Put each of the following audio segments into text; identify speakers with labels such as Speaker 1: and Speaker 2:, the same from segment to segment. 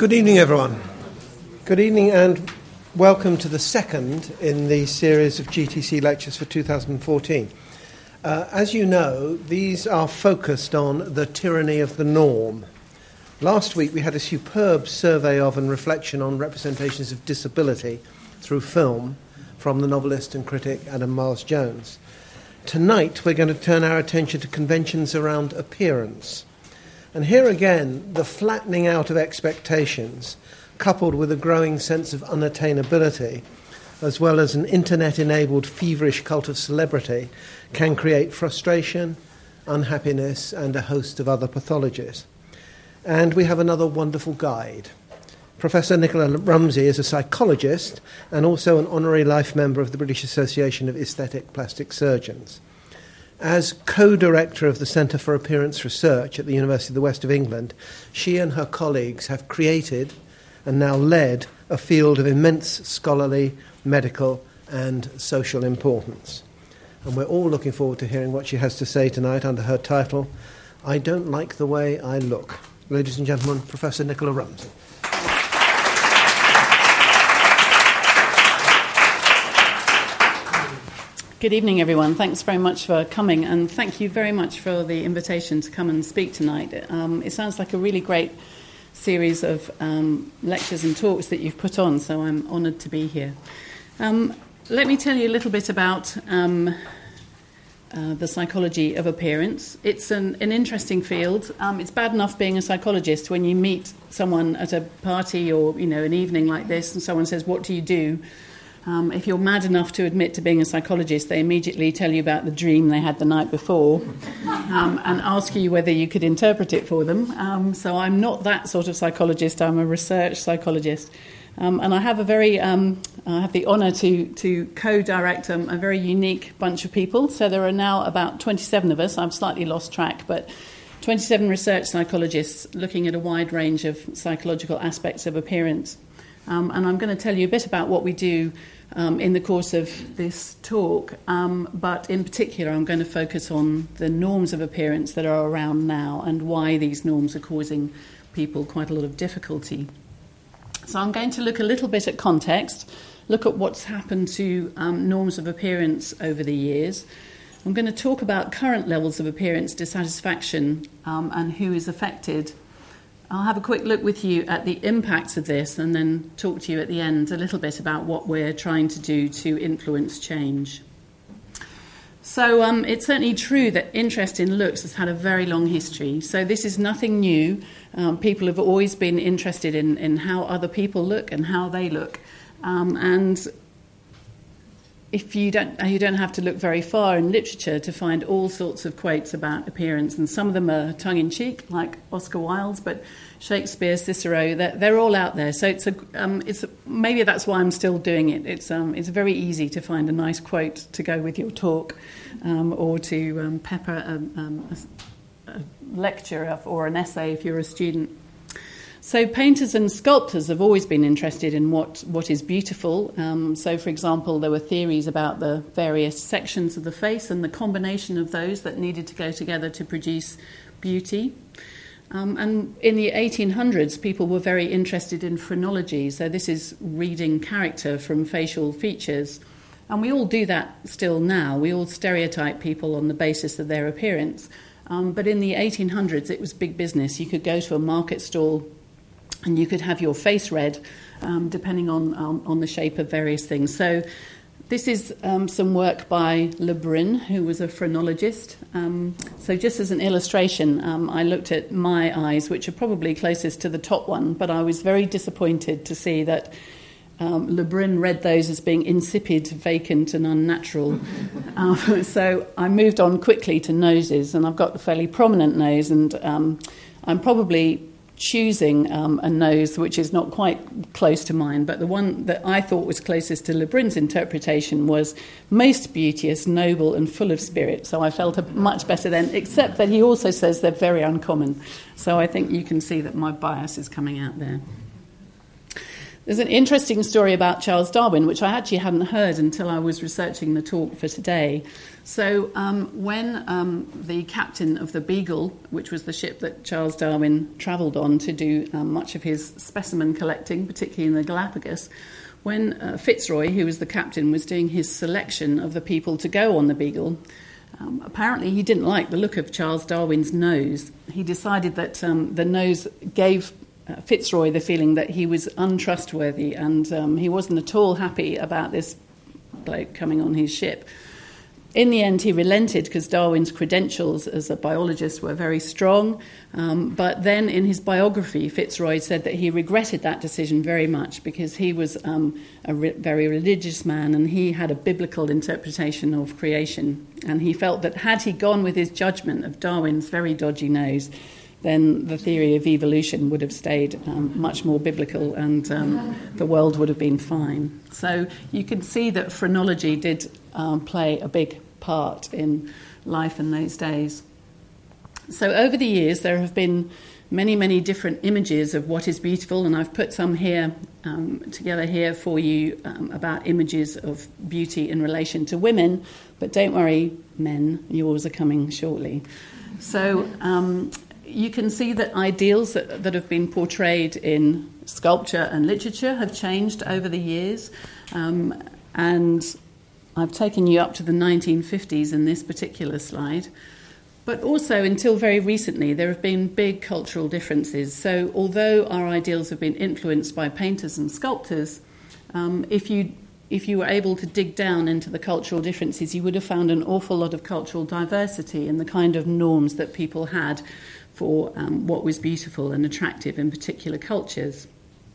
Speaker 1: Good evening, everyone. Good evening and welcome to the second in the series of GTC lectures for 2014. As you know, these are focused on the tyranny of the norm. Last week we had a superb survey of and reflection on representations of disability through film from the novelist and critic Adam Miles Jones. Tonight we're going to turn our attention to conventions around appearance. And here again, the flattening out of expectations, coupled with a growing sense of unattainability, as well as an internet-enabled feverish cult of celebrity, can create frustration, unhappiness, and a host of other pathologies. And we have another wonderful guide. Professor Nicola Rumsey is a psychologist and also an honorary life member of the British Association of Aesthetic Plastic Surgeons. As co-director of the Centre for Appearance Research at the University of the West of England, she and her colleagues have created and now led a field of immense scholarly, medical and social importance. And we're all looking forward to hearing what she has to say tonight under her title, I Don't Like the Way I Look. Ladies and gentlemen, Professor Nicola Rumsey.
Speaker 2: Good evening, everyone. Thanks very much for coming, and thank you very much for the invitation to come and speak tonight. It sounds like a really great series of lectures and talks that you've put on, so I'm honoured to be here. Let me tell you a little bit about the psychology of appearance. It's an interesting field. It's bad enough being a psychologist when you meet someone at a party or an evening like this, and someone says, "What do you do?" If you're mad enough to admit to being a psychologist, they immediately tell you about the dream they had the night before and ask you whether you could interpret it for them. So I'm not that sort of psychologist. I'm a research psychologist. And I have I have the honour to co-direct a very unique bunch of people. So there are now about 27 of us. I've slightly lost track, but 27 research psychologists looking at a wide range of psychological aspects of appearance. And I'm going to tell you a bit about what we do in the course of this talk, but in particular I'm going to focus on the norms of appearance that are around now and why these norms are causing people quite a lot of difficulty. So I'm going to look a little bit at context, look at what's happened to norms of appearance over the years. I'm going to talk about current levels of appearance dissatisfaction and who is affected. I'll have a quick look with you at the impacts of this and then talk to you at the end a little bit about what we're trying to do to influence change. So it's certainly true that interest in looks has had a very long history. So this is nothing new. People have always been interested in how other people look and how they look. And if you don't have to look very far in literature to find all sorts of quotes about appearance, and some of them are tongue-in-cheek, like Oscar Wilde's, but Shakespeare, Cicero, they're all out there. So it's maybe that's why I'm still doing it. It's very easy to find a nice quote to go with your talk, or to pepper a lecture or an essay if you're a student. So painters and sculptors have always been interested in what is beautiful. So, for example, there were theories about the various sections of the face and the combination of those that needed to go together to produce beauty. And in the 1800s, people were very interested in phrenology. So this is reading character from facial features. And we all do that still now. We all stereotype people on the basis of their appearance. But in the 1800s, it was big business. You could go to a market stall and you could have your face read, depending on the shape of various things. So this is some work by Le Brun, who was a phrenologist. So just as an illustration, I looked at my eyes, which are probably closest to the top one, but I was very disappointed to see that Le Brun read those as being insipid, vacant and unnatural. So I moved on quickly to noses, and I've got a fairly prominent nose, and I'm probably choosing a nose which is not quite close to mine, but the one that I thought was closest to Le Brun's interpretation was most beauteous, noble and full of spirit. So I felt much better then, except that he also says they're very uncommon. So I think you can see that my bias is coming out there. There's an interesting story about Charles Darwin, which I actually hadn't heard until I was researching the talk for today. So when the captain of the Beagle, which was the ship that Charles Darwin travelled on to do much of his specimen collecting, particularly in the Galapagos, when Fitzroy, who was the captain, was doing his selection of the people to go on the Beagle, apparently he didn't like the look of Charles Darwin's nose. He decided that the nose gave Fitzroy the feeling that he was untrustworthy, and he wasn't at all happy about this bloke coming on his ship. In the end, he relented because Darwin's credentials as a biologist were very strong. But then in his biography, Fitzroy said that he regretted that decision very much because he was very religious man and he had a biblical interpretation of creation. And he felt that had he gone with his judgment of Darwin's very dodgy nose, then the theory of evolution would have stayed much more biblical and the world would have been fine. So you can see that phrenology did play a big part in life in those days. So over the years there have been many, many different images of what is beautiful, and I've put some here together here for you about images of beauty in relation to women, but don't worry, men, yours are coming shortly. So you can see that ideals that have been portrayed in sculpture and literature have changed over the years. And I've taken you up to the 1950s in this particular slide. But also, until very recently, there have been big cultural differences. So although our ideals have been influenced by painters and sculptors, if you were able to dig down into the cultural differences, you would have found an awful lot of cultural diversity in the kind of norms that people had for what was beautiful and attractive in particular cultures.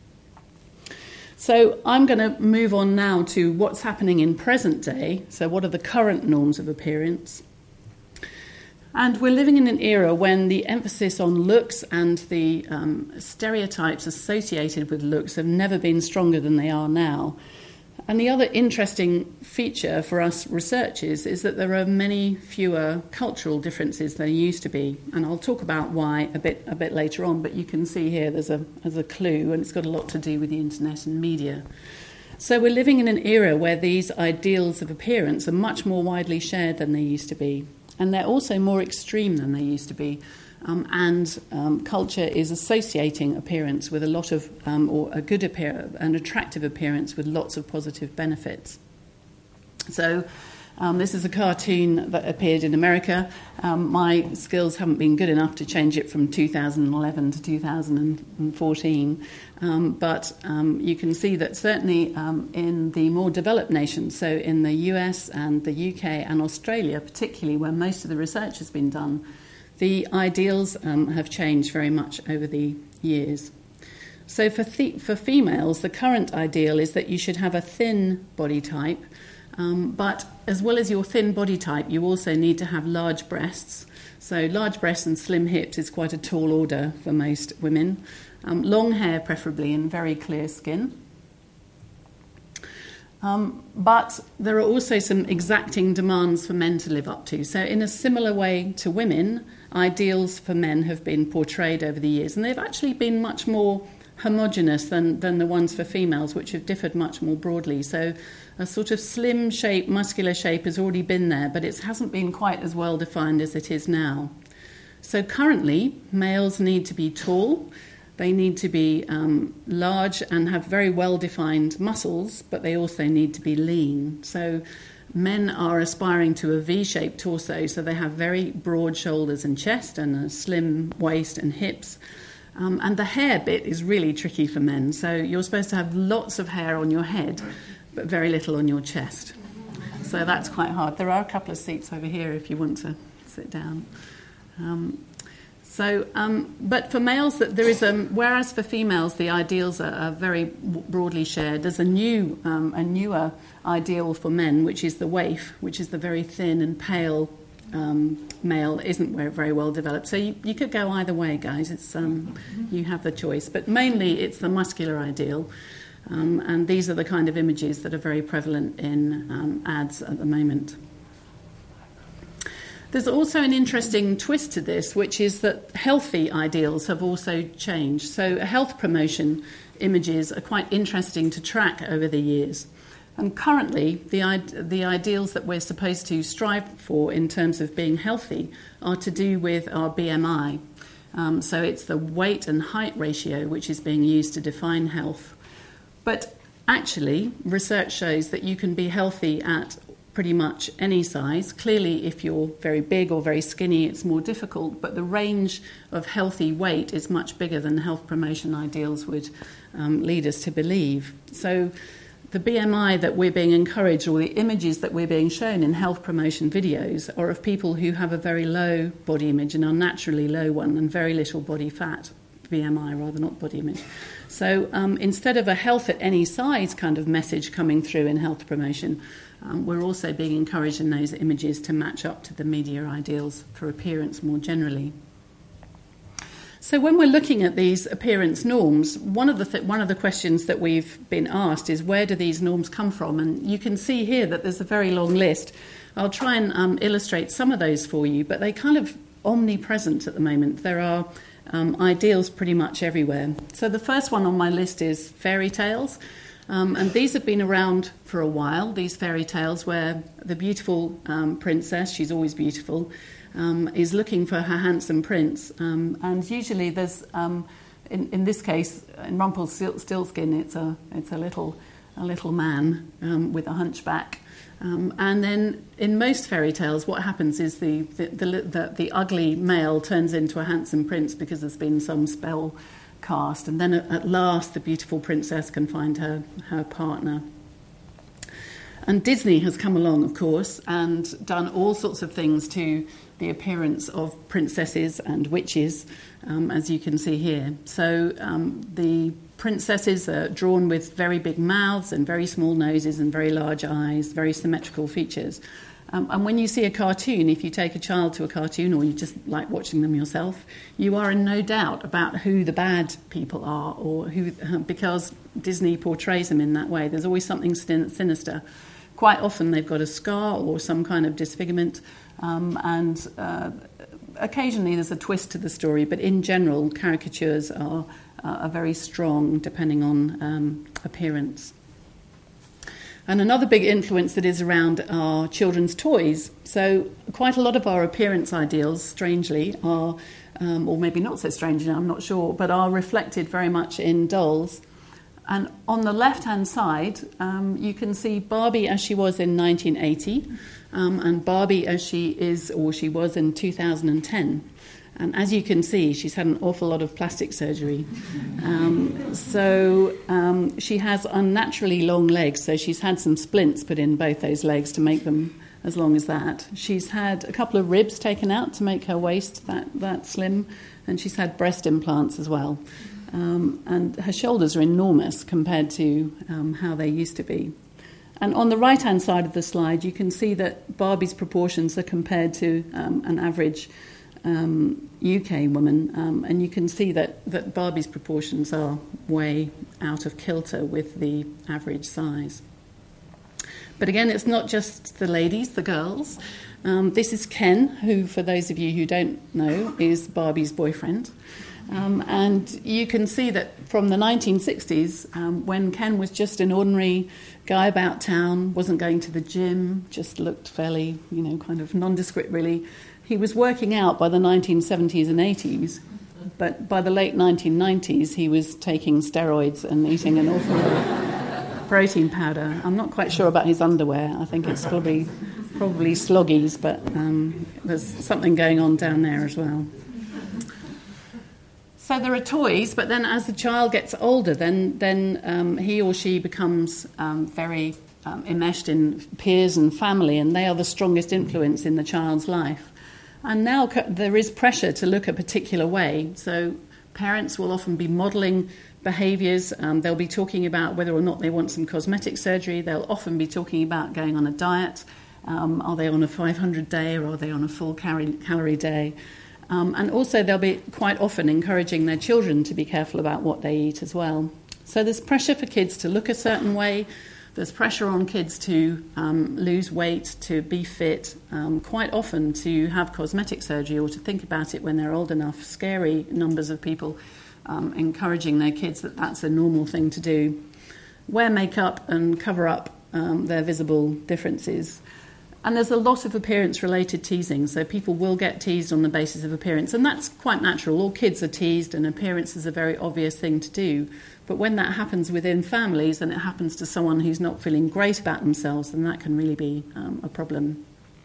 Speaker 2: So I'm going to move on now to what's happening in present day. So what are the current norms of appearance? And we're living in an era when the emphasis on looks and the stereotypes associated with looks have never been stronger than they are now. And the other interesting feature for us researchers is that there are many fewer cultural differences than there used to be. And I'll talk about why a bit later on, but you can see here there's a clue, and it's got a lot to do with the internet and media. So we're living in an era where these ideals of appearance are much more widely shared than they used to be. And they're also more extreme than they used to be. Culture is associating appearance with a lot of, or a good appearance, an attractive appearance with lots of positive benefits. So this is a cartoon that appeared in America. My skills haven't been good enough to change it from 2011 to 2014. But you can see that certainly in the more developed nations, so in the US and the UK and Australia particularly, where most of the research has been done, the ideals have changed very much over the years. So for females, the current ideal is that you should have a thin body type, but as well as your thin body type, you also need to have large breasts. So large breasts and slim hips is quite a tall order for most women. Long hair, preferably, and very clear skin. But there are also some exacting demands for men to live up to. So in a similar way to women, ideals for men have been portrayed over the years, and they've actually been much more homogeneous than the ones for females, which have differed much more broadly. So a sort of slim shape, muscular shape has already been there, but it hasn't been quite as well defined as it is now. So currently, males need to be tall. They need to be large and have very well-defined muscles, but they also need to be lean. So men are aspiring to a V-shaped torso, so they have very broad shoulders and chest and a slim waist and hips. And the hair bit is really tricky for men. So you're supposed to have lots of hair on your head, but very little on your chest. So that's quite hard. There are a couple of seats over here if you want to sit down. But for males, there is whereas for females the ideals are very broadly shared. There's a newer ideal for men, which is the waif, which is the very thin and pale male. Isn't very well developed. So you could go either way, guys. It's you have the choice, but mainly it's the muscular ideal, and these are the kind of images that are very prevalent in ads at the moment. There's also an interesting twist to this, which is that healthy ideals have also changed. So health promotion images are quite interesting to track over the years. And currently, the ideals that we're supposed to strive for in terms of being healthy are to do with our BMI. So it's the weight and height ratio which is being used to define health. But actually, research shows that you can be healthy at pretty much any size. Clearly, if you're very big or very skinny, it's more difficult, but the range of healthy weight is much bigger than health promotion ideals would lead us to believe. So the BMI that we're being encouraged, or the images that we're being shown in health promotion videos, are of people who have a very low body image, an unnaturally low one, and very little body fat. BMI rather, not body image. So instead of a health at any size kind of message coming through in health promotion, we're also being encouraged in those images to match up to the media ideals for appearance more generally. So when we're looking at these appearance norms, one of the questions that we've been asked is, where do these norms come from? And you can see here that there's a very long list. I'll try and illustrate some of those for you, but they're kind of omnipresent at the moment. There are ideals pretty much everywhere. So the first one on my list is fairy tales. And these have been around for a while, these fairy tales where the beautiful princess, she's always beautiful, is looking for her handsome prince. And usually there's, in this case, in Rumpelstiltskin, it's a little man with a hunchback. And then in most fairy tales, what happens is the ugly male turns into a handsome prince because there's been some spell cast, and then at last the beautiful princess can find her partner. And Disney has come along, of course, and done all sorts of things to the appearance of princesses and witches, as you can see here. So the princesses are drawn with very big mouths and very small noses and very large eyes, very symmetrical features. And when you see a cartoon, if you take a child to a cartoon or you just like watching them yourself, you are in no doubt about who the bad people are, or who, because Disney portrays them in that way. There's always something sinister. Quite often they've got a scar or some kind of disfigurement, and occasionally there's a twist to the story, but in general, caricatures are very strong depending on appearance. And another big influence that is around are children's toys. So quite a lot of our appearance ideals, strangely, are, or maybe not so strangely, I'm not sure, but are reflected very much in dolls. And on the left-hand side, you can see Barbie as she was in 1980, and Barbie as she is, or she was in 2010. And as you can see, she's had an awful lot of plastic surgery. So she has unnaturally long legs, so she's had some splints put in both those legs to make them as long as that. She's had a couple of ribs taken out to make her waist that slim, and she's had breast implants as well. And her shoulders are enormous compared to how they used to be. And on the right-hand side of the slide, you can see that Barbie's proportions are compared to an average UK woman, and you can see that Barbie's proportions are way out of kilter with the average size. But again, it's not just the ladies, the girls. This is Ken, who, for those of you who don't know, is Barbie's boyfriend. And you can see that from the 1960s, when Ken was just an ordinary guy about town, wasn't going to the gym, just looked fairly, kind of nondescript really. He was working out by the 1970s and 80s, but by the late 1990s, he was taking steroids and eating an awful lot of protein powder. I'm not quite sure about his underwear. I think it's probably Sloggies, but there's something going on down there as well. So there are toys, but then as the child gets older, then he or she becomes very enmeshed in peers and family, and they are the strongest influence in the child's life. And now there is pressure to look a particular way. So parents will often be modelling behaviours. They'll be talking about whether or not they want some cosmetic surgery. They'll often be talking about going on a diet. Are they on a 500 day or are they on a full calorie day? And also they'll be quite often encouraging their children to be careful about what they eat as well. So there's pressure for kids to look a certain way. There's pressure on kids to lose weight, to be fit, quite often to have cosmetic surgery or to think about it when they're old enough. Scary numbers of people encouraging their kids that that's a normal thing to do. Wear makeup and cover up their visible differences. And there's a lot of appearance-related teasing, so people will get teased on the basis of appearance, and that's quite natural. All kids are teased, and appearance is a very obvious thing to do. But when that happens within families, and it happens to someone who's not feeling great about themselves, then that can really be a problem.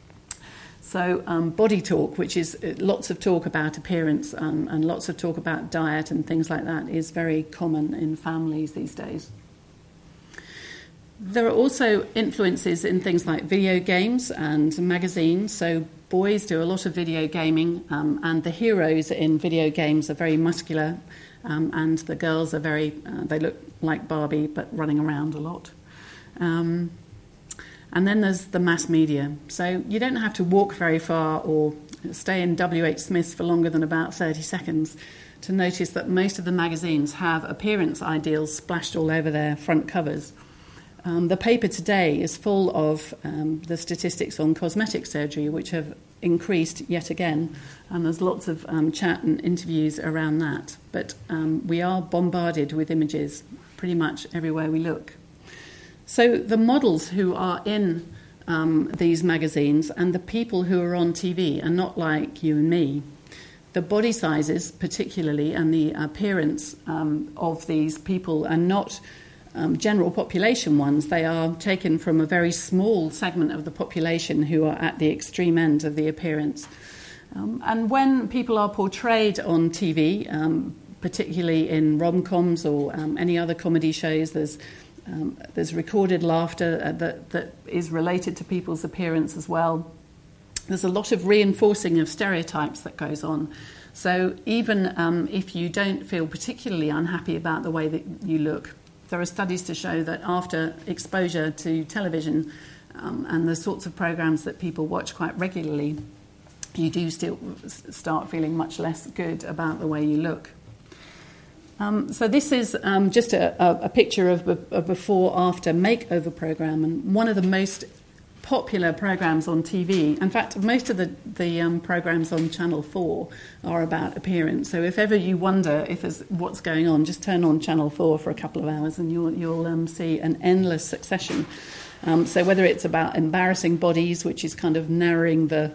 Speaker 2: So body talk, which is lots of talk about appearance and lots of talk about diet and things like that, is very common in families these days. There are also influences in things like video games and magazines. So boys do a lot of video gaming, and the heroes in video games are very muscular, and the girls are they look like Barbie but running around a lot. And then there's the mass media. So you don't have to walk very far or stay in W.H. Smith's for longer than about 30 seconds to notice that most of the magazines have appearance ideals splashed all over their front covers. The paper today is full of the statistics on cosmetic surgery, which have increased yet again, and there's lots of chat and interviews around that. But we are bombarded with images pretty much everywhere we look. So the models who are in these magazines and the people who are on TV are not like you and me. The body sizes, particularly, and the appearance of these people are not general population ones. They are taken from a very small segment of the population who are at the extreme end of the appearance. And when people are portrayed on TV, particularly in rom-coms or any other comedy shows, there's recorded laughter that is related to people's appearance as well. There's a lot of reinforcing of stereotypes that goes on. So even if you don't feel particularly unhappy about the way that you look, there are studies to show that after exposure to television and the sorts of programs that people watch quite regularly, you do still start feeling much less good about the way you look. So this is just a picture of a before-after makeover program, and one of the most popular programs on TV. In fact, most of the programs on Channel 4 are about appearance. So if ever you wonder if there's what's going on, just turn on Channel 4 for a couple of hours and you'll see an endless succession. So whether it's about embarrassing bodies, which is kind of narrowing the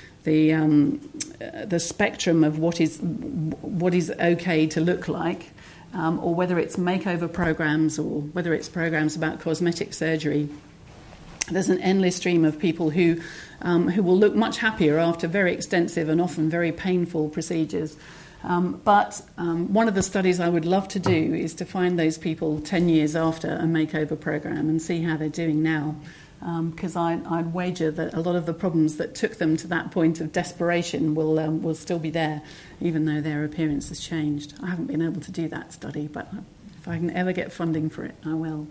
Speaker 2: spectrum of what is okay to look like, or whether it's makeover programs or whether it's programs about cosmetic surgery, there's an endless stream of people who will look much happier after very extensive and often very painful procedures. But one of the studies I would love to do is to find those people 10 years after a makeover program and see how they're doing now. Because I'd wager that a lot of the problems that took them to that point of desperation will still be there, even though their appearance has changed. I haven't been able to do that study, but if I can ever get funding for it, I will.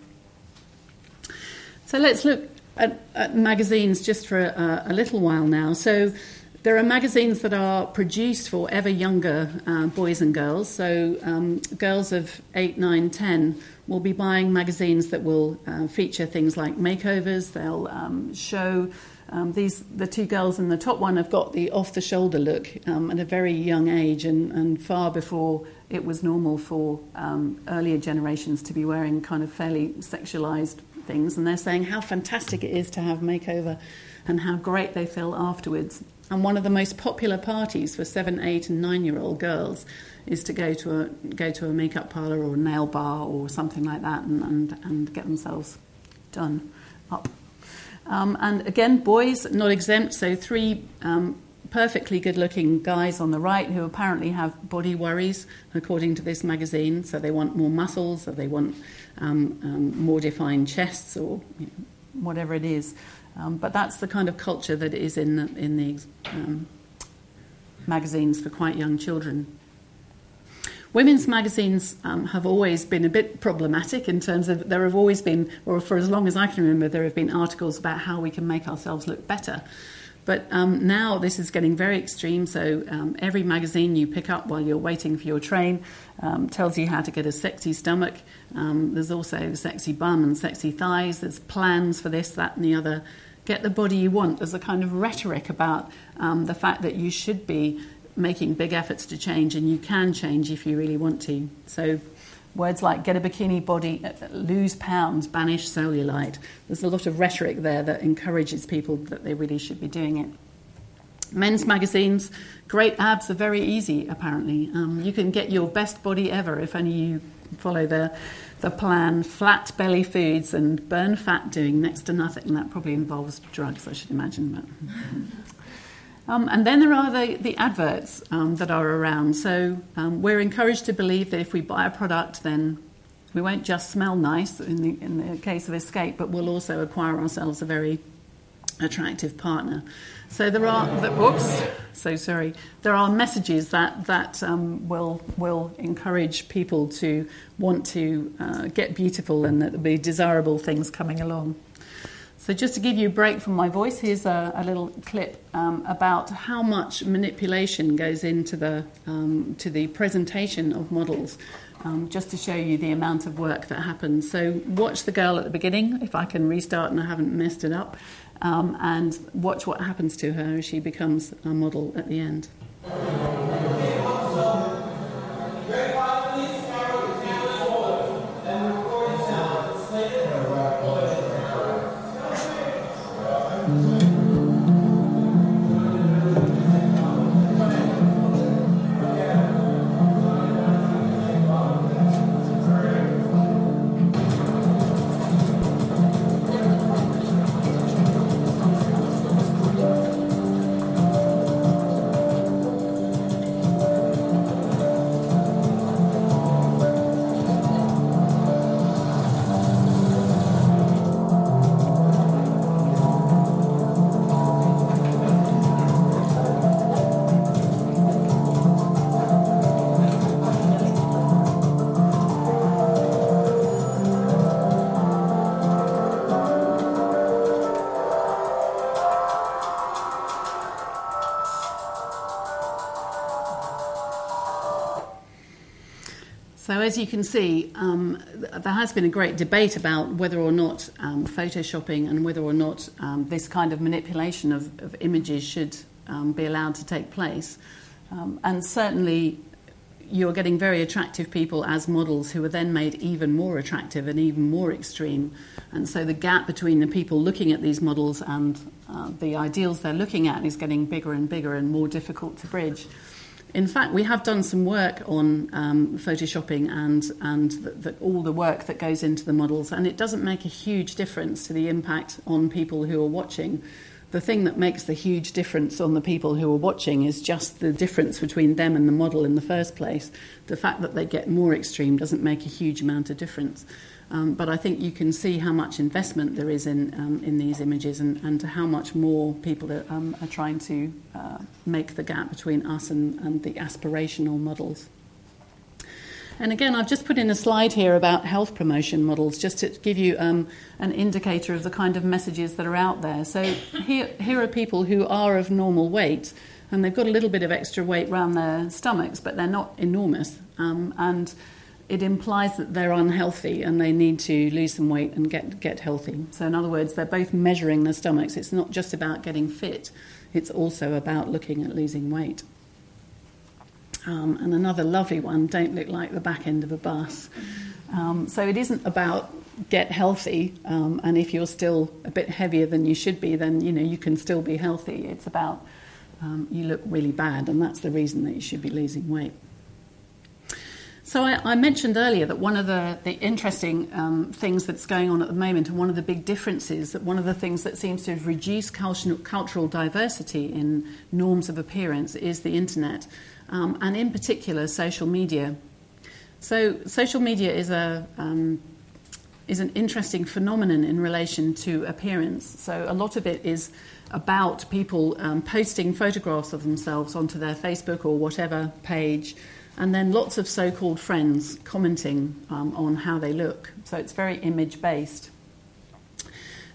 Speaker 2: So let's look at magazines just for a little while now. So there are magazines that are produced for ever younger boys and girls. So girls of 8, 9, 10 will be buying magazines that will feature things like makeovers. They'll show the two girls in the top one have got the off-the-shoulder look at a very young age and far before it was normal for earlier generations to be wearing kind of fairly sexualised things, and they're saying how fantastic it is to have makeover and how great they feel afterwards. And one of the most popular parties for 7, 8 and 9-year-old girls is to go to a makeup parlour or a nail bar or something like that and get themselves done up. And again, boys not exempt, so 3 perfectly good-looking guys on the right who apparently have body worries, according to this magazine. So they want more muscles, or they want more defined chests, or whatever it is. But that's the kind of culture that is in the magazines for quite young children. Women's magazines have always been a bit problematic in terms of there have always been, or for as long as I can remember, there have been articles about how we can make ourselves look better. But now this is getting very extreme, so every magazine you pick up while you're waiting for your train tells you how to get a sexy stomach. There's also sexy bum and sexy thighs. There's plans for this, that and the other. Get the body you want. There's a kind of rhetoric about the fact that you should be making big efforts to change, and you can change if you really want to. So words like get a bikini body, lose pounds, banish cellulite. There's a lot of rhetoric there that encourages people that they really should be doing it. Men's magazines, great abs are very easy, apparently. You can get your best body ever if only you follow the plan. Flat belly foods and burn fat doing next to nothing. That probably involves drugs, I should imagine. But and then there are the adverts that are around. So we're encouraged to believe that if we buy a product, then we won't just smell nice in the case of Escape, but we'll also acquire ourselves a very attractive partner. So there are there are messages that will encourage people to want to get beautiful, and that there'll be desirable things coming along. So just to give you a break from my voice, here's a little clip about how much manipulation goes into to the presentation of models, just to show you the amount of work that happens. So watch the girl at the beginning, if I can restart and I haven't messed it up, and watch what happens to her as she becomes a model at the end. So as you can see, there has been a great debate about whether or not photoshopping and whether or not this kind of manipulation of images should be allowed to take place. And certainly you're getting very attractive people as models who are then made even more attractive and even more extreme. And so the gap between the people looking at these models and the ideals they're looking at is getting bigger and bigger and more difficult to bridge. In fact, we have done some work on photoshopping and all the work that goes into the models, and it doesn't make a huge difference to the impact on people who are watching. The thing that makes the huge difference on the people who are watching is just the difference between them and the model in the first place. The fact that they get more extreme doesn't make a huge amount of difference. But I think you can see how much investment there is in these images and how much more people are trying to make the gap between us and the aspirational models. And again, I've just put in a slide here about health promotion models, just to give you an indicator of the kind of messages that are out there. So here are people who are of normal weight, and they've got a little bit of extra weight around their stomachs, but they're not enormous. And it implies that they're unhealthy and they need to lose some weight and get healthy. So in other words, they're both measuring their stomachs. It's not just about getting fit, it's also about looking at losing weight. And another lovely one, don't look like the back end of a bus. So it isn't about get healthy, and if you're still a bit heavier than you should be, then you can still be healthy. It's about you look really bad, and that's the reason that you should be losing weight. So I mentioned earlier that one of the interesting things that's going on at the moment, and one of the big differences, that one of the things that seems to have reduced cultural diversity in norms of appearance is the internet, and in particular social media. So social media is an interesting phenomenon in relation to appearance. So a lot of it is about people posting photographs of themselves onto their Facebook or whatever page, and then lots of so-called friends commenting on how they look. So it's very image-based.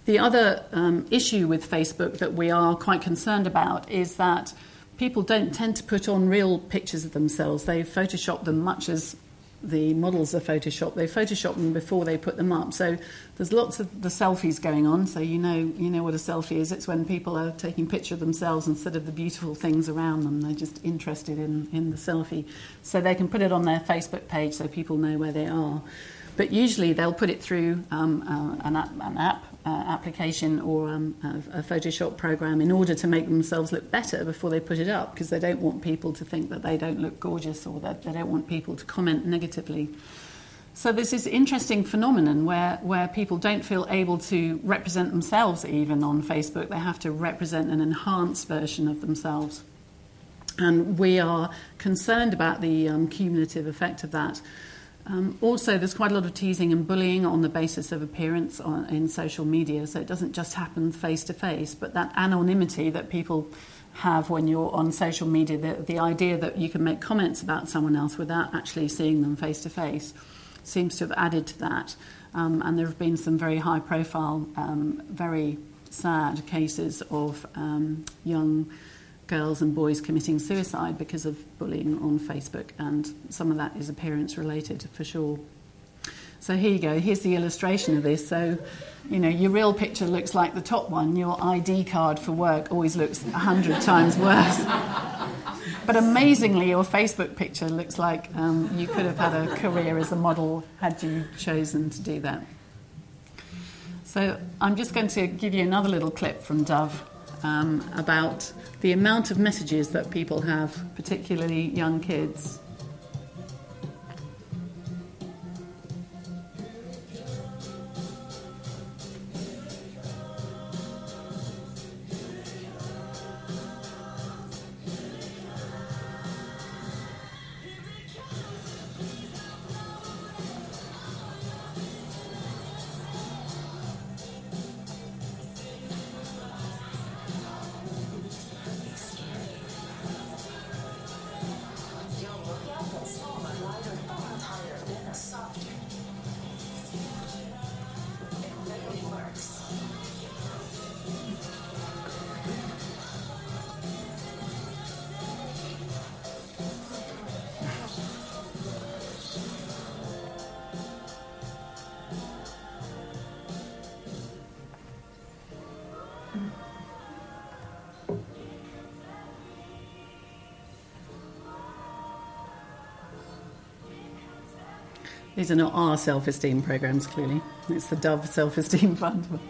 Speaker 2: The other issue with Facebook that we are quite concerned about is that people don't tend to put on real pictures of themselves. They Photoshop them much as the models are Photoshopped. They Photoshop them before they put them up. So there's lots of the selfies going on. So you know what a selfie is. It's when people are taking a picture of themselves instead of the beautiful things around them. They're just interested in the selfie. So they can put it on their Facebook page so people know where they are. But usually they'll put it through an application or a Photoshop program in order to make themselves look better before they put it up, because they don't want people to think that they don't look gorgeous, or that they don't want people to comment negatively. So there's this interesting phenomenon where people don't feel able to represent themselves even on Facebook. They have to represent an enhanced version of themselves. And we are concerned about the cumulative effect of that. Also, there's quite a lot of teasing and bullying on the basis of appearance in social media, so it doesn't just happen face-to-face, but that anonymity that people have when you're on social media, the idea that you can make comments about someone else without actually seeing them face-to-face, seems to have added to that. And there have been some very high-profile, very sad cases of young girls and boys committing suicide because of bullying on Facebook, and some of that is appearance related for sure. So here you go, here's the illustration of this. So, your real picture looks like the top one. Your ID card for work always looks 100 times worse. But amazingly, your Facebook picture looks like you could have had a career as a model had you chosen to do that. So I'm just going to give you another little clip from Dove about the amount of messages that people have, particularly young kids. These are not our self-esteem programs, clearly. It's the Dove Self-Esteem Fund.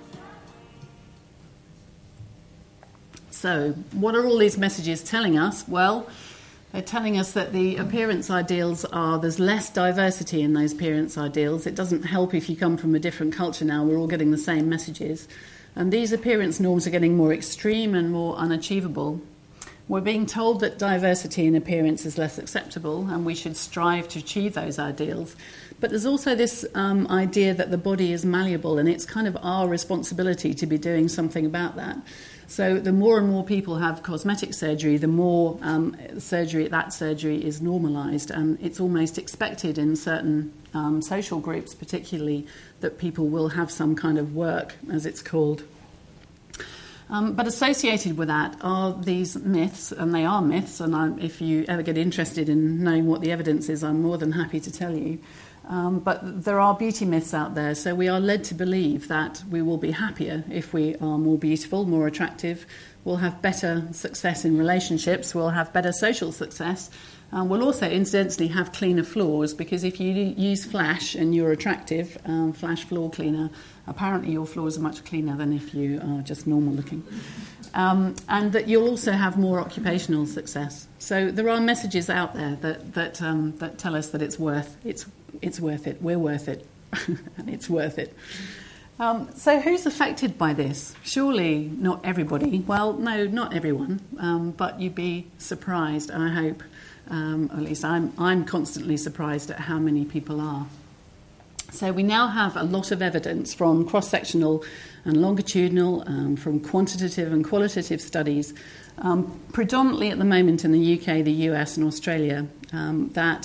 Speaker 2: So, what are all these messages telling us? Well, they're telling us that the appearance ideals there's less diversity in those appearance ideals. It doesn't help if you come from a different culture now. We're all getting the same messages. And these appearance norms are getting more extreme and more unachievable. We're being told that diversity in appearance is less acceptable and we should strive to achieve those ideals. But there's also this idea that the body is malleable, and it's kind of our responsibility to be doing something about that. So the more and more people have cosmetic surgery, the more that surgery is normalised, and it's almost expected in certain social groups particularly that people will have some kind of work, as it's called. But associated with that are these myths, and they are myths, and if you ever get interested in knowing what the evidence is, I'm more than happy to tell you. But there are beauty myths out there, so we are led to believe that we will be happier if we are more beautiful, more attractive, we'll have better success in relationships, we'll have better social success. We'll also, incidentally, have cleaner floors, because if you use Flash and you're attractive, Flash floor cleaner, apparently your floors are much cleaner than if you are just normal looking. And that you'll also have more occupational success. So there are messages out there that tell us that it's worth it, we're worth it, and it's worth it. So who's affected by this? Surely not everybody. Well, no, not everyone, but you'd be surprised, I hope. At least I'm constantly surprised at how many people are. So we now have a lot of evidence from cross-sectional and longitudinal, from quantitative and qualitative studies, predominantly at the moment in the UK, the US and Australia, that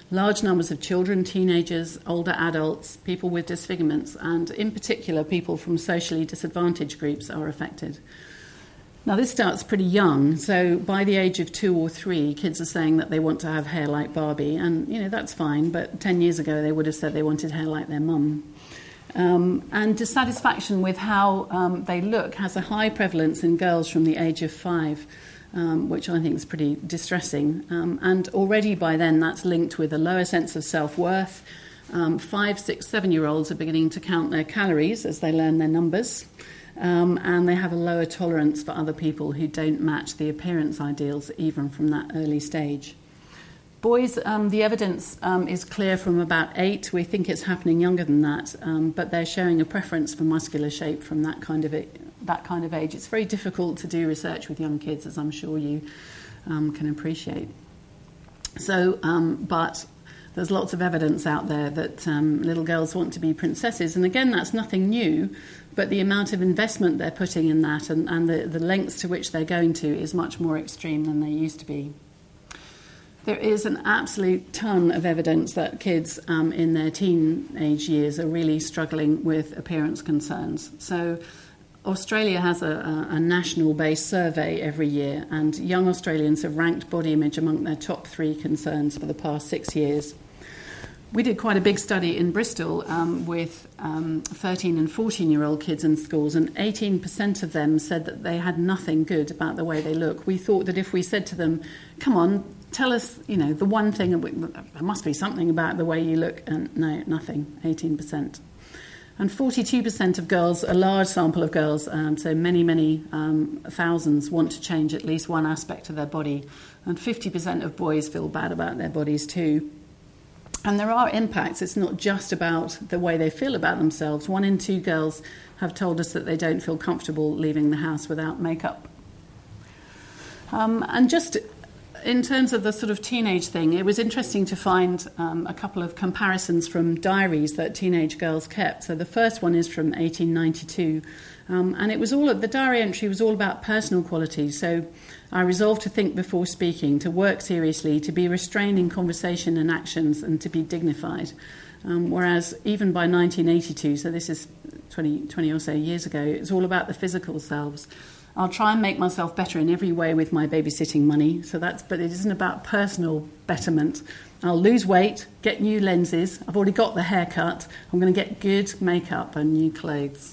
Speaker 2: Large numbers of children, teenagers, older adults, people with disfigurements, and in particular people from socially disadvantaged groups are affected. Now, this starts pretty young, so by the age of 2 or 3, kids are saying that they want to have hair like Barbie, and, that's fine, but 10 years ago they would have said they wanted hair like their mum. And dissatisfaction with how they look has a high prevalence in girls from the age of 5, which I think is pretty distressing. And already by then that's linked with a lower sense of self-worth. 5, 6, 7-year-olds are beginning to count their calories as they learn their numbers. And they have a lower tolerance for other people who don't match the appearance ideals even from that early stage. Boys, the evidence is clear from about 8. We think it's happening younger than that, but they're showing a preference for muscular shape from that kind of age. It's very difficult to do research with young kids, as I'm sure you can appreciate. So, but there's lots of evidence out there that little girls want to be princesses, and again, that's nothing new. But the amount of investment they're putting in that and the lengths to which they're going to is much more extreme than they used to be. There is an absolute ton of evidence that kids in their teenage years are really struggling with appearance concerns. So Australia has a national-based survey every year, and young Australians have ranked body image among their top 3 concerns for the past 6 years. We did quite a big study in Bristol with 13 and 14-year-old kids in schools, and 18% of them said that they had nothing good about the way they look. We thought that if we said to them, come on, tell us, the one thing, there must be something about the way you look, and no, nothing, 18%. And 42% of girls, a large sample of girls, so many thousands, want to change at least one aspect of their body, and 50% of boys feel bad about their bodies too. And there are impacts. It's not just about the way they feel about themselves. 1 in 2 girls have told us that they don't feel comfortable leaving the house without makeup. And just in terms of the sort of teenage thing, it was interesting to find a couple of comparisons from diaries that teenage girls kept. So the first one is from 1892, and it was the diary entry was all about personal qualities. So I resolved to think before speaking, to work seriously, to be restrained in conversation and actions, and to be dignified. Whereas even by 1982, so this is 20 or so years ago, it's all about the physical selves. I'll try and make myself better in every way with my babysitting money. But it isn't about personal betterment. I'll lose weight, get new lenses. I've already got the haircut. I'm going to get good makeup and new clothes.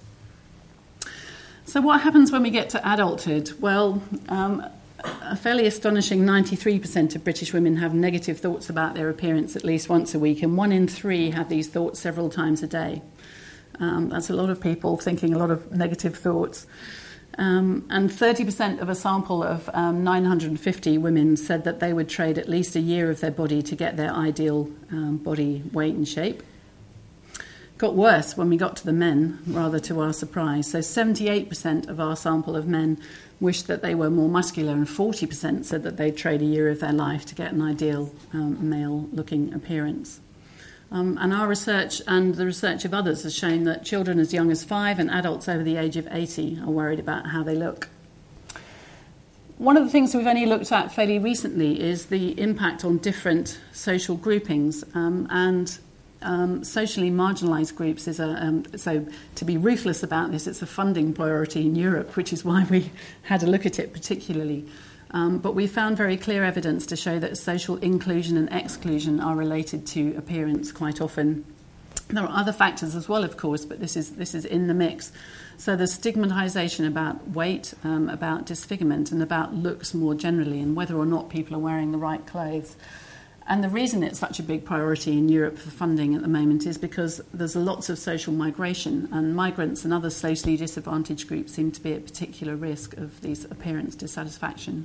Speaker 2: So what happens when we get to adulthood? Well, a fairly astonishing 93% of British women have negative thoughts about their appearance at least once a week, and 1 in 3 have these thoughts several times a day. That's a lot of people thinking a lot of negative thoughts. And 30% of a sample of 950 women said that they would trade at least a year of their body to get their ideal body weight and shape. Got worse when we got to the men, rather to our surprise. So 78% of our sample of men wished that they were more muscular, and 40% said that they'd trade a year of their life to get an ideal male-looking appearance. And our research and the research of others has shown that children as young as 5 and adults over the age of 80 are worried about how they look. One of the things we've only looked at fairly recently is the impact on different social groupings, and socially marginalised groups is so to be ruthless about this, it's a funding priority in Europe, which is why we had a look at it particularly. But we found very clear evidence to show that social inclusion and exclusion are related to appearance quite often. There are other factors as well, of course, but this is in the mix. So there's stigmatisation about weight, about disfigurement, and about looks more generally, and whether or not people are wearing the right clothes. And the reason it's such a big priority in Europe for funding at the moment is because there's lots of social migration, and migrants and other socially disadvantaged groups seem to be at particular risk of these appearance dissatisfaction.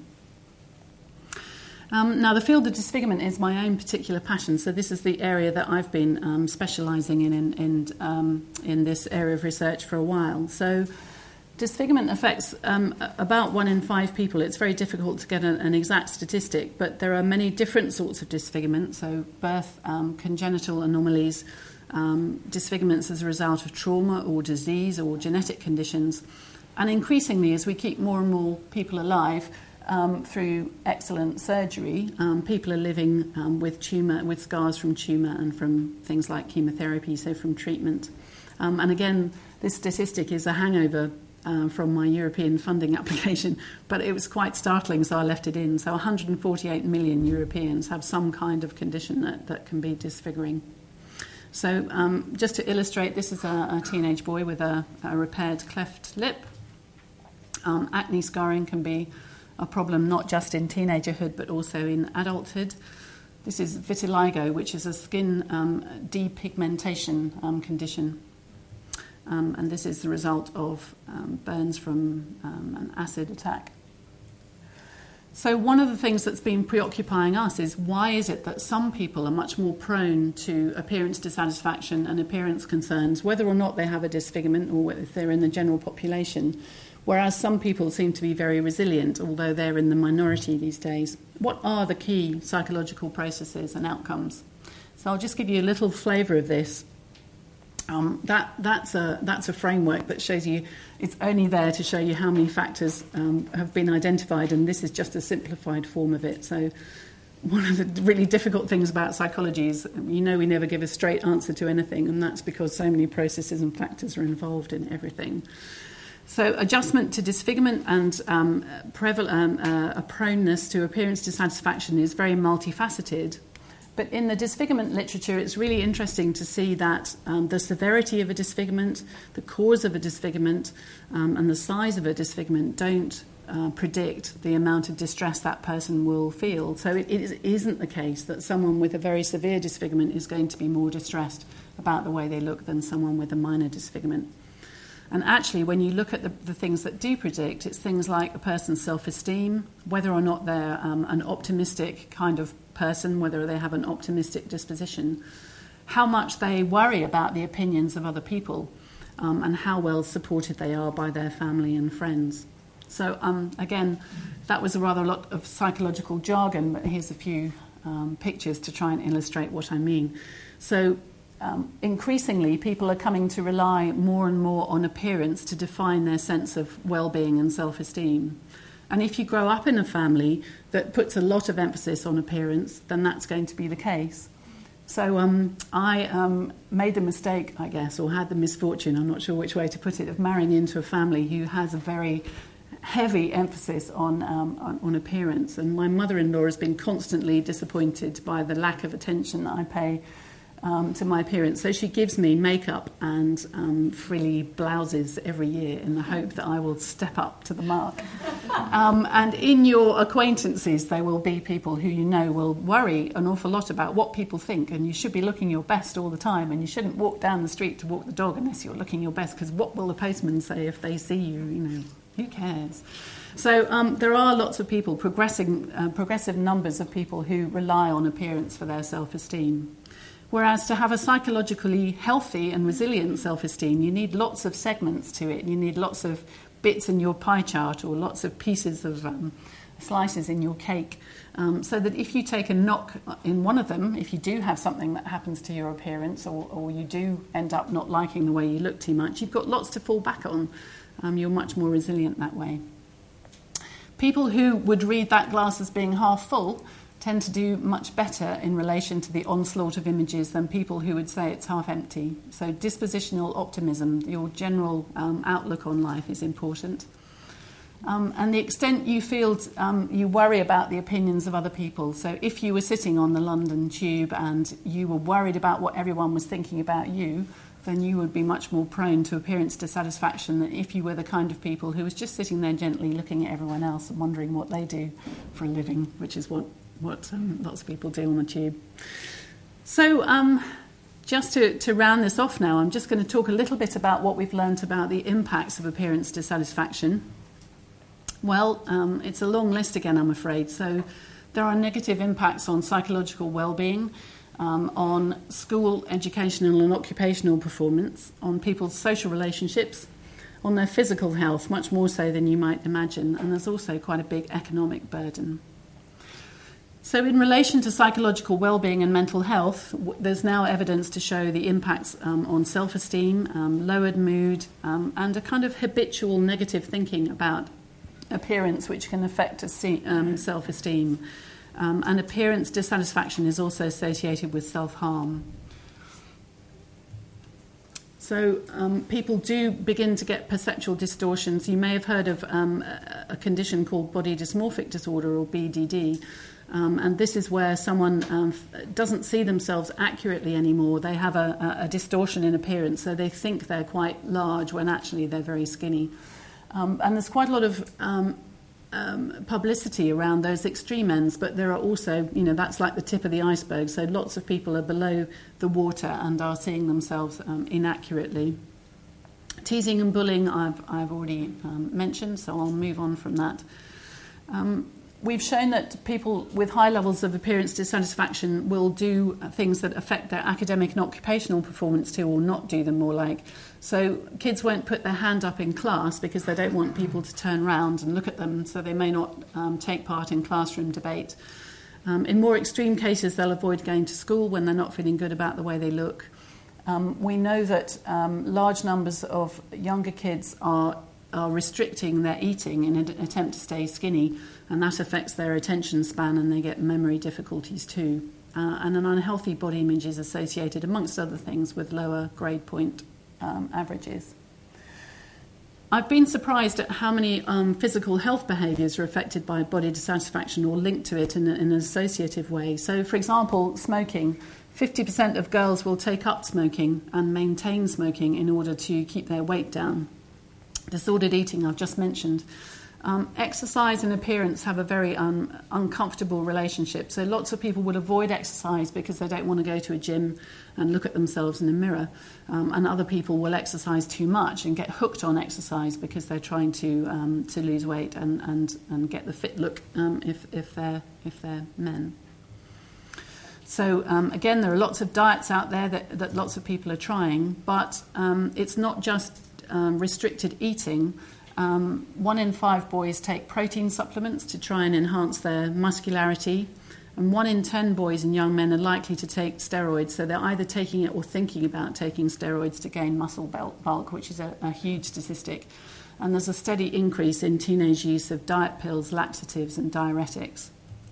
Speaker 2: Now, the field of disfigurement is my own particular passion, so this is the area that I've been specialising in this area of research for a while. So disfigurement affects about 1 in 5 people. It's very difficult to get an exact statistic, but there are many different sorts of disfigurement, so birth, congenital anomalies, disfigurements as a result of trauma or disease or genetic conditions. And increasingly, as we keep more and more people alive, through excellent surgery. People are living with scars from tumour and from things like chemotherapy, so from treatment. And again, this statistic is a hangover from my European funding application, but it was quite startling, so I left it in. So 148 million Europeans have some kind of condition that can be disfiguring. So just to illustrate, this is a teenage boy with a repaired cleft lip. Acne scarring can be a problem not just in teenagerhood but also in adulthood. This is vitiligo, which is a skin depigmentation condition. And this is the result of burns from an acid attack. So one of the things that's been preoccupying us is why is it that some people are much more prone to appearance dissatisfaction and appearance concerns, whether or not they have a disfigurement or if they're in the general population, whereas some people seem to be very resilient, although they're in the minority these days. What are the key psychological processes and outcomes? So I'll just give you a little flavour of this. That's a framework that shows you, it's only there to show you how many factors have been identified, and this is just a simplified form of it. So one of the really difficult things about psychology is, we never give a straight answer to anything, and that's because so many processes and factors are involved in everything. So adjustment to disfigurement and a proneness to appearance dissatisfaction is very multifaceted. But in the disfigurement literature, it's really interesting to see that the severity of a disfigurement, the cause of a disfigurement, and the size of a disfigurement don't predict the amount of distress that person will feel. So it isn't the case that someone with a very severe disfigurement is going to be more distressed about the way they look than someone with a minor disfigurement. And actually, when you look at the things that do predict, it's things like a person's self-esteem, whether or not they're an optimistic kind of person, whether they have an optimistic disposition, how much they worry about the opinions of other people, and how well supported they are by their family and friends. So again, that was a rather lot of psychological jargon, but here's a few pictures to try and illustrate what I mean. So increasingly, people are coming to rely more and more on appearance to define their sense of well-being and self-esteem. And if you grow up in a family that puts a lot of emphasis on appearance, then that's going to be the case. So I made the mistake, I guess, or had the misfortune, I'm not sure which way to put it, of marrying into a family who has a very heavy emphasis on appearance. And my mother-in-law has been constantly disappointed by the lack of attention that I pay to my appearance. So she gives me makeup and frilly blouses every year in the hope that I will step up to the mark. And in your acquaintances, there will be people who will worry an awful lot about what people think, and you should be looking your best all the time, and you shouldn't walk down the street to walk the dog unless you're looking your best, because what will the postman say if they see you? Who cares? So there are lots of people, progressive numbers of people who rely on appearance for their self-esteem. Whereas to have a psychologically healthy and resilient self-esteem, you need lots of segments to it. You need lots of bits in your pie chart or lots of pieces of slices in your cake, so that if you take a knock in one of them, if you do have something that happens to your appearance or you do end up not liking the way you look too much, you've got lots to fall back on. You're much more resilient that way. People who would read that glass as being half full tend to do much better in relation to the onslaught of images than people who would say it's half empty. So dispositional optimism, your general outlook on life, is important. And the extent you feel you worry about the opinions of other people. So if you were sitting on the London Tube and you were worried about what everyone was thinking about you, then you would be much more prone to appearance dissatisfaction than if you were the kind of people who was just sitting there gently looking at everyone else and wondering what they do for a living, which is what lots of people do on the tube. So just to round this off now, I'm just going to talk a little bit about what we've learned about the impacts of appearance dissatisfaction. Well, it's a long list again, I'm afraid. So there are negative impacts on psychological well-being, on school, educational and occupational performance, on people's social relationships, on their physical health, much more so than you might imagine, and there's also quite a big economic burden. So in relation to psychological well-being and mental health, there's now evidence to show the impacts on self-esteem, lowered mood, and a kind of habitual negative thinking about appearance which can affect self-esteem. And appearance dissatisfaction is also associated with self-harm. So people do begin to get perceptual distortions. You may have heard of a condition called body dysmorphic disorder, or BDD. And this is where someone doesn't see themselves accurately anymore. They have a distortion in appearance, so they think they're quite large when actually they're very skinny. And there's quite a lot of publicity around those extreme ends, but there are also, that's like the tip of the iceberg. So lots of people are below the water and are seeing themselves inaccurately. Teasing and bullying I've already mentioned, so I'll move on from that. We've shown that people with high levels of appearance dissatisfaction will do things that affect their academic and occupational performance too, or not do them more like. So kids won't put their hand up in class because they don't want people to turn around and look at them, so they may not take part in classroom debate. In more extreme cases, they'll avoid going to school when they're not feeling good about the way they look. We know that large numbers of younger kids are restricting their eating in an attempt to stay skinny, and that affects their attention span, and they get memory difficulties too. And an unhealthy body image is associated, amongst other things, with lower grade point averages. I've been surprised at how many physical health behaviours are affected by body dissatisfaction or linked to it in an associative way. So, for example, smoking. 50% of girls will take up smoking and maintain smoking in order to keep their weight down. Disordered eating, I've just mentioned. Exercise and appearance have a very uncomfortable relationship. So lots of people will avoid exercise because they don't want to go to a gym and look at themselves in a mirror. And other people will exercise too much and get hooked on exercise because they're trying to lose weight and get the fit look if they're men. So again, there are lots of diets out there that lots of people are trying, but it's not just restricted eating. 1 in 5 boys take protein supplements to try and enhance their muscularity, and 1 in 10 boys and young men are likely to take steroids, so they're either taking it or thinking about taking steroids to gain muscle bulk, which is a huge statistic. And there's a steady increase in teenage use of diet pills, laxatives and diuretics.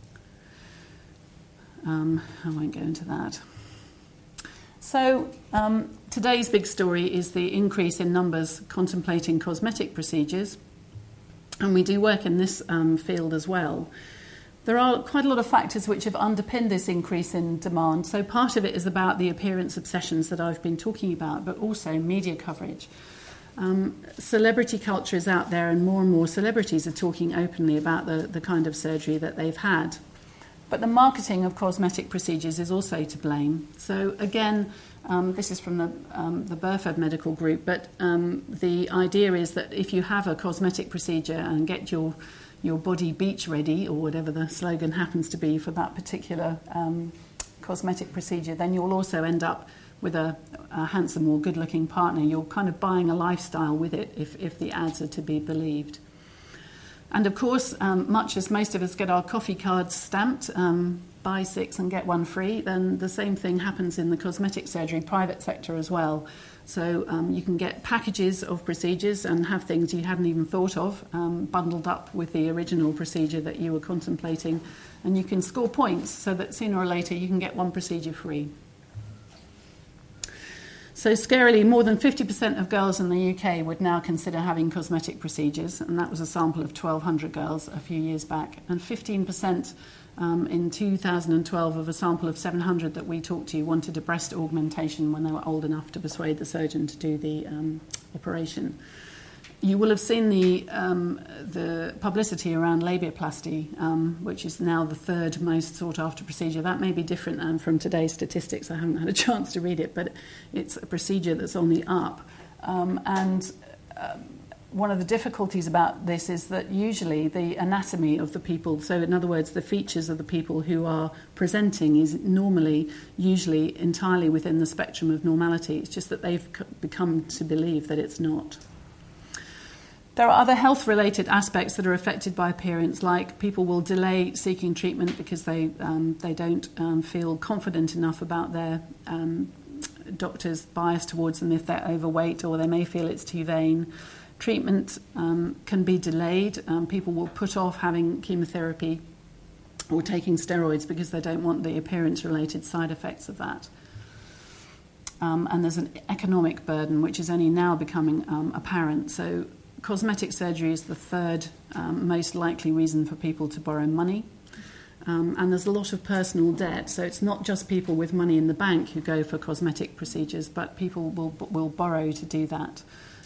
Speaker 2: I won't go into that. So today's big story is the increase in numbers contemplating cosmetic procedures, and we do work in this field as well. There are quite a lot of factors which have underpinned this increase in demand. So part of it is about the appearance obsessions that I've been talking about, but also media coverage. Celebrity culture is out there, and more celebrities are talking openly about the kind of surgery that they've had. But the marketing of cosmetic procedures is also to blame. So again, this is from the Burford Medical Group, but the idea is that if you have a cosmetic procedure and get your body beach ready, or whatever the slogan happens to be for that particular cosmetic procedure, then you'll also end up with a handsome or good-looking partner. You're kind of buying a lifestyle with it, if the ads are to be believed. And of course, much as most of us get our coffee cards stamped, buy 6 and get 1 free, then the same thing happens in the cosmetic surgery private sector as well. So you can get packages of procedures and have things you hadn't even thought of bundled up with the original procedure that you were contemplating, and you can score points so that sooner or later you can get 1 procedure free. So scarily, more than 50% of girls in the UK would now consider having cosmetic procedures, and that was a sample of 1,200 girls a few years back, and 15% in 2012 of a sample of 700 that we talked to wanted a breast augmentation when they were old enough to persuade the surgeon to do the operation. You will have seen the publicity around labiaplasty, which is now the 3rd most sought-after procedure. That may be different from today's statistics. I haven't had a chance to read it, but it's a procedure that's on the up. One of the difficulties about this is that usually the anatomy of the people, so in other words, the features of the people who are presenting, is usually entirely within the spectrum of normality. It's just that they've become to believe that it's not. There are other health-related aspects that are affected by appearance, like people will delay seeking treatment because they don't feel confident enough about their doctor's bias towards them if they're overweight, or they may feel it's too vain. Treatment can be delayed. People will put off having chemotherapy or taking steroids because they don't want the appearance-related side effects of that. And there's an economic burden, which is only now becoming apparent. So cosmetic surgery is the third most likely reason for people to borrow money. And there's a lot of personal debt. So it's not just people with money in the bank who go for cosmetic procedures, but people will borrow to do that.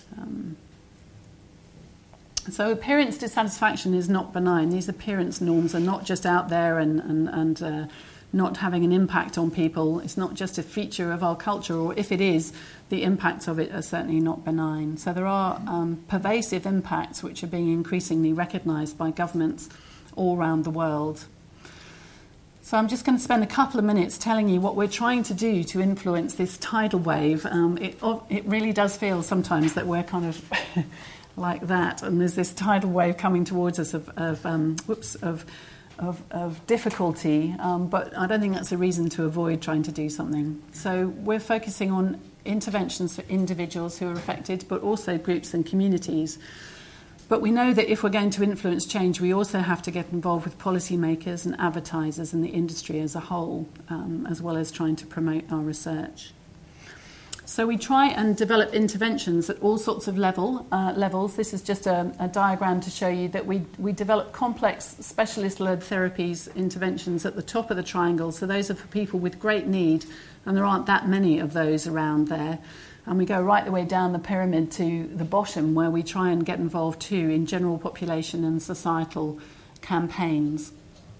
Speaker 2: So appearance dissatisfaction is not benign. These appearance norms are not just out there and not having an impact on people. It's not just a feature of our culture, or if it is, the impacts of it are certainly not benign. So there are pervasive impacts which are being increasingly recognised by governments all around the world. So I'm just going to spend a couple of minutes telling you what we're trying to do to influence this tidal wave. It really does feel sometimes that we're kind of like that, and there's this tidal wave coming towards us of difficulty, but I don't think that's a reason to avoid trying to do something. So we're focusing on interventions for individuals who are affected, but also groups and communities. But we know that if we're going to influence change, we also have to get involved with policymakers and advertisers and the industry as a whole, as well as trying to promote our research. So we try and develop interventions at all sorts of levels. This is just a diagram to show you that we develop complex specialist-led therapies, interventions at the top of the triangle. So those are for people with great need, and there aren't that many of those around there. And we go right the way down the pyramid to the bottom, where we try and get involved too in general population and societal campaigns.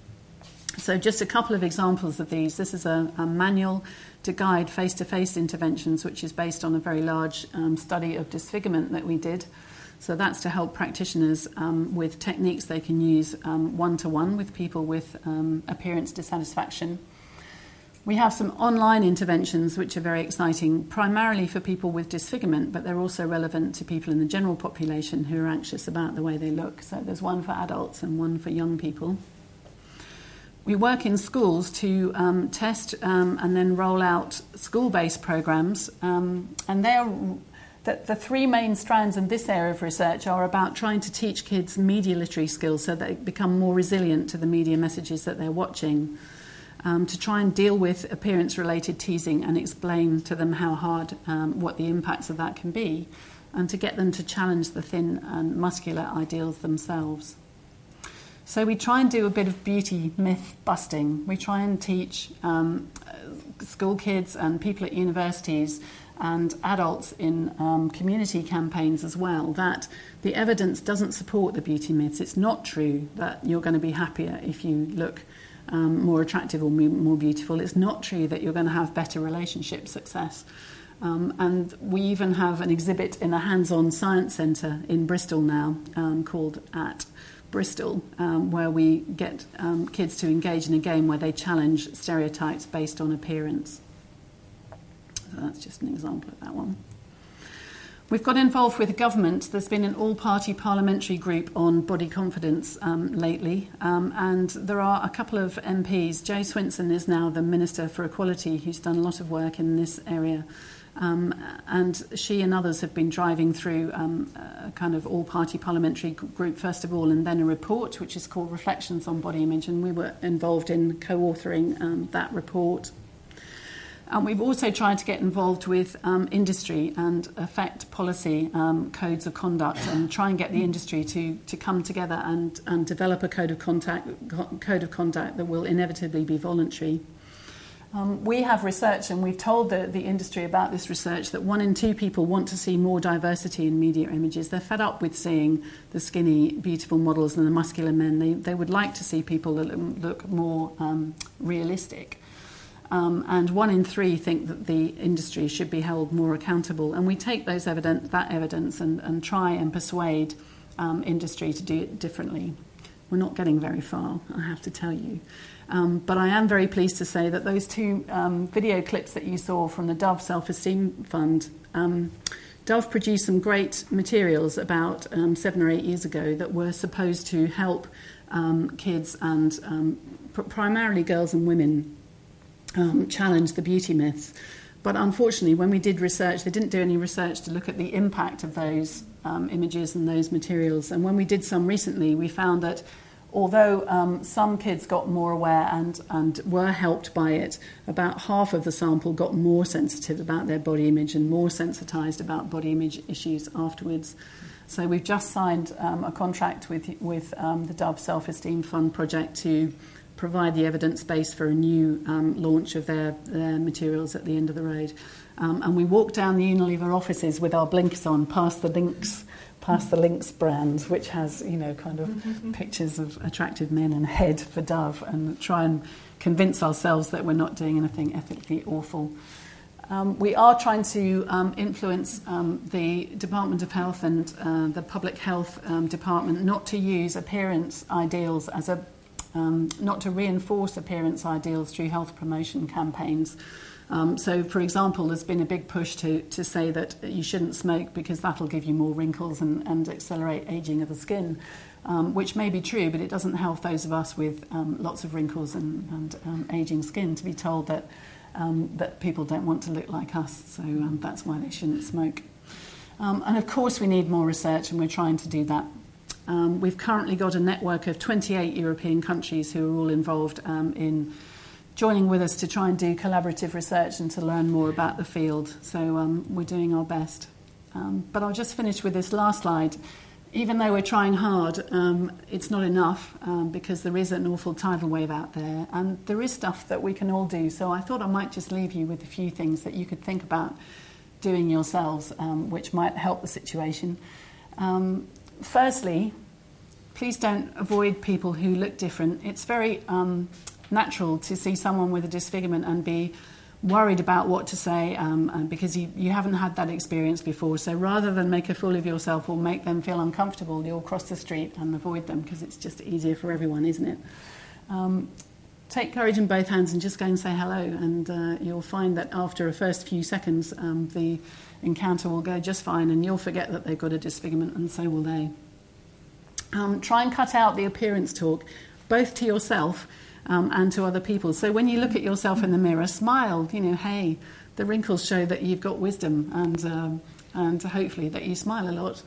Speaker 2: So just a couple of examples of these. This is a manual to guide face-to-face interventions, which is based on a very large study of disfigurement that we did. So that's to help practitioners with techniques they can use one-to-one with people with appearance dissatisfaction. We have some online interventions which are very exciting, primarily for people with disfigurement, but they're also relevant to people in the general population who are anxious about the way they look. So there's one for adults and one for young people. We work in schools to test and then roll out school-based programs, and the three main strands in this area of research are about trying to teach kids media literacy skills so they become more resilient to the media messages that they're watching, to try and deal with appearance-related teasing and explain to them how hard, what the impacts of that can be, and to get them to challenge the thin and muscular ideals themselves. So we try and do a bit of beauty myth busting. We try and teach school kids and people at universities and adults in community campaigns as well that the evidence doesn't support the beauty myths. It's not true that you're going to be happier if you look more attractive or more beautiful. It's not true that you're going to have better relationship success. And we even have an exhibit in a hands-on science centre in Bristol now called At Bristol, where we get kids to engage in a game where they challenge stereotypes based on appearance. So that's just an example of that one. We've got involved with the government. There's been an all-party parliamentary group on body confidence lately, and there are a couple of MPs. Jo Swinson is now the Minister for Equality, who's done a lot of work in this area. And she and others have been driving through a kind of all-party parliamentary group, first of all, and then a report, which is called Reflections on Body Image, and we were involved in co-authoring that report. We've also tried to get involved with industry and affect policy codes of conduct and try and get the industry to come together and develop a code of conduct that will inevitably be voluntary. We have research, and we've told the industry about this research, that 1 in 2 people want to see more diversity in media images. They're fed up with seeing the skinny, beautiful models and the muscular men. They would like to see people that look more realistic. And 1 in 3 think that the industry should be held more accountable. And we take that evidence and try and persuade industry to do it differently. We're not getting very far, I have to tell you. But I am very pleased to say that those 2 video clips that you saw from the Dove Self-Esteem Fund, Dove produced some great materials about 7 or 8 years ago that were supposed to help kids and primarily girls and women challenge the beauty myths. But unfortunately, when we did research, they didn't do any research to look at the impact of those images and those materials. And when we did some recently, we found that although some kids got more aware and were helped by it, about half of the sample got more sensitive about their body image and more sensitised about body image issues afterwards. So we've just signed a contract with the Dove Self-Esteem Fund project to provide the evidence base for a new launch of their materials at the end of the road. And we walked down the Unilever offices with our blinkers on past the Lynx brand, which has, kind of pictures of attractive men and head for Dove, and try and convince ourselves that we're not doing anything ethically awful. We are trying to influence the Department of Health and the Public Health Department not to use appearance ideals as not to reinforce appearance ideals through health promotion campaigns. So, for example, there's been a big push to say that you shouldn't smoke because that'll give you more wrinkles and accelerate ageing of the skin, which may be true, but it doesn't help those of us with lots of wrinkles and ageing skin to be told that people don't want to look like us, so that's why they shouldn't smoke. And of course we need more research, and we're trying to do that. We've currently got a network of 28 European countries who are all involved in joining with us to try and do collaborative research and to learn more about the field. So we're doing our best. But I'll just finish with this last slide. Even though we're trying hard, it's not enough because there is an awful tidal wave out there, and there is stuff that we can all do. So I thought I might just leave you with a few things that you could think about doing yourselves, which might help the situation. Firstly, please don't avoid people who look different. It's very natural to see someone with a disfigurement and be worried about what to say because you haven't had that experience before. So rather than make a fool of yourself or make them feel uncomfortable, you'll cross the street and avoid them because it's just easier for everyone, isn't it? Take courage in both hands and just go and say hello, and you'll find that after a first few seconds the encounter will go just fine, and you'll forget that they've got a disfigurement, and so will they. Try and cut out the appearance talk, both to yourself and to other people. So when you look at yourself in the mirror, smile. Hey, the wrinkles show that you've got wisdom, and hopefully that you smile a lot.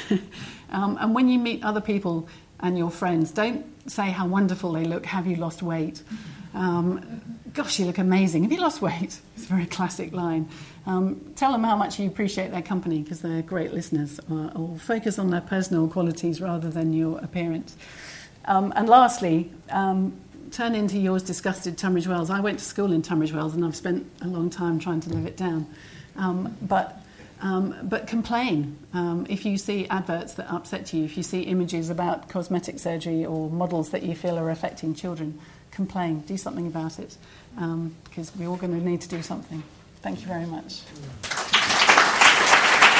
Speaker 2: And when you meet other people and your friends, don't say how wonderful they look. Have you lost weight? Gosh, you look amazing. Have you lost weight? It's a very classic line. Tell them how much you appreciate their company because they're great listeners, or focus on their personal qualities rather than your appearance. And lastly, turn into yours disgusted Tunbridge Wells. I went to school in Tunbridge Wells and I've spent a long time trying to live it down. But complain. If you see adverts that upset you, if you see images about cosmetic surgery or models that you feel are affecting children, complain. Do something about it because we're all going to need to do something. Thank you very much.